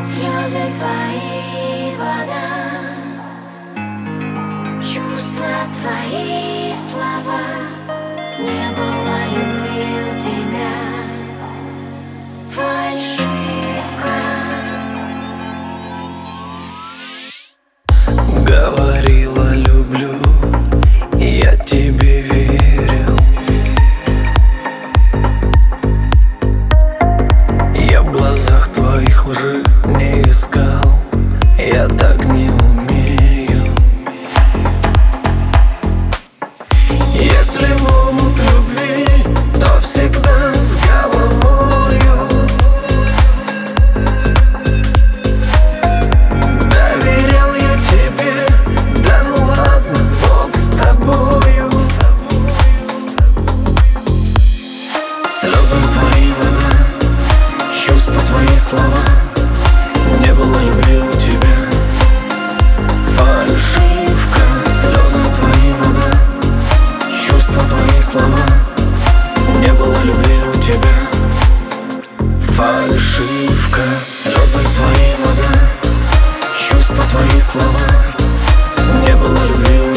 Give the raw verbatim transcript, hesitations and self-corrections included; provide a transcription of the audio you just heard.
Слезы твои, вода, чувства твои, слова. Не было любви у тебя, фальшивка. Говорила люблю, я тебе верил. Я в глазах твоих лжи не искал, я так не умею. Если в омут любви, то всегда с головою. Доверял я тебе, да ну ладно, Бог с тобою. Слезы твои, вода, чувства твои, слова. Не было любви у тебя, фальшивка. Слезы твои, вода, чувства твои, слова. Не было любви у тебя, фальшивка. Слезы твои, вода, чувства твои, слова. Не было любви у